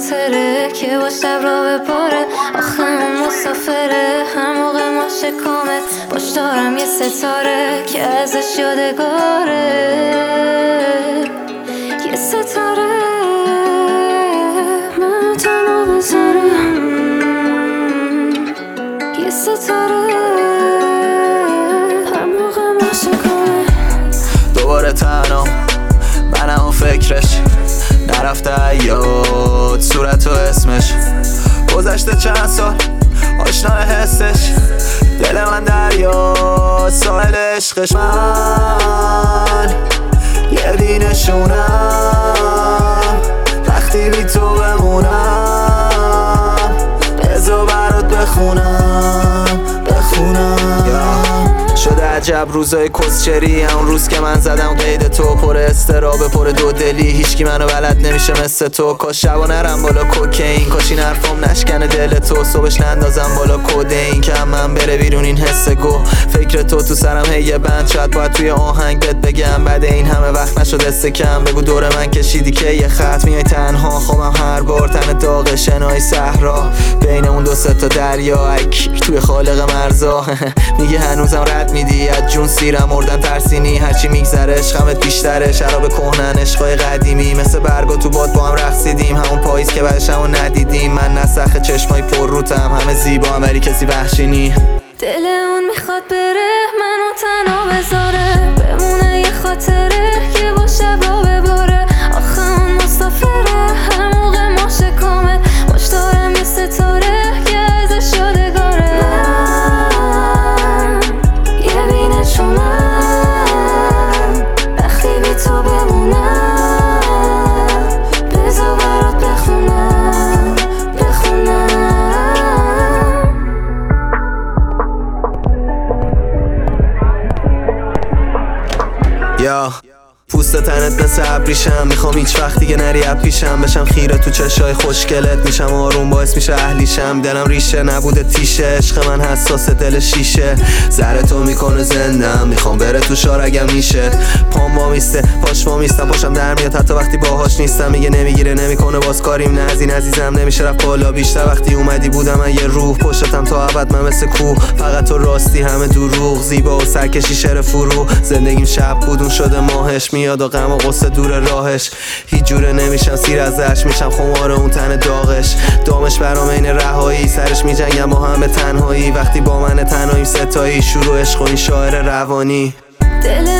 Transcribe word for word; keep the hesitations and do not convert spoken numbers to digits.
خاطره که با شب را بباره. آخه اون مسافره هر موقع ما شکامه، باش دارم یه ستاره که ازش یادگاره. یه ستاره منو تنها بذاره، یه ستاره هر موقع ما شکامه. دوباره تنها منم و فکرش نرفته ایاد، صورت و اسمش گذشته چند سال آشنا حسش. دل من دریا ساحل عشقش، من یه بینشونم وقتی بی تو بمونم. بذار برات بخونم بخونم شده عجب روزای کسچری، همون روز که من زدم قید تو، پر استرابه پر دو دلی، هیچکی منو بلد نمیشه مثل تو. کاش شبا نرم بالا کوکین، کاش این حرفام نشکنه دل تو، صبحش نندازم بالا کدین که هم من بره بیرون این حس گو. فکر تو تو سرم هی یه بند، شاید باید توی آهنگ بهت بگم بعد این همه وقت نشد استکم. بگو دور من کشیدی که یه خط میای تنها، خوابم هر بار تن داغ شنای صحرا، بین اون دو سه تا دریا ای کیک توی خالق مرزا. میگه هنوزم رد میدی از جون سیرم، مردن ترسینی هرچی میگذره عشقمت بیشتره. شراب کهنن عشقای قدیمی مثل برگا تو باد با هم رقصیدیم، همون پاییز که بعدش همو ندیدیم. من نسخ چشمای پر روتم همه زیبا هم ولی کسی وحشی نی. دل اون میخواد بره منو تنها بذاره، بمونه یه خاطره که با شب را بباره. آخه اون مسافره هر موقع ما شکامه، باش دارم یه ستاره که ازش یادگاره. من یه بینشونم وقتی بی تو بمونم، بذار برات بخونم بخونم. یا پوست تنت مثل ابریشم، میخوام هیچ وقت دیگه نری اپیشم، بشم خیره تو چشای خوشگلت، میشم آروم باعث میشه اهلیشم. دلم ریشه نبوده تیشه، عشق من حساس دل شیشه، زره تو میکنه زندم، میخوام بره تو شار اگه میشه. پام وا میسته پاش وا میستم، پاشم در میاد حتی وقتی باهاش نیستم. میگه نمیگیره نمیکنه باز کاریم، نه از این عزیزم نمیشه رفت بالا بیشتر. وقتی اومدی بودم من یه روح پشتم تا ابد، من مثل کوه فقط تو راستی همه دروغ. زیبا و سرکشی شعر فرو، زندگیم شب بودون شده ماهش، میاد و غم و غصه دور راهش. هیچ جوره نمیشم سیر ازش، میشم خمار اون تن داغش. دامش برام این رهایی، سرش میجنگم ما هم به تنهایی. وقتی با من تنهاییم ستایی، شروع عشق و این شاعر روانی. دل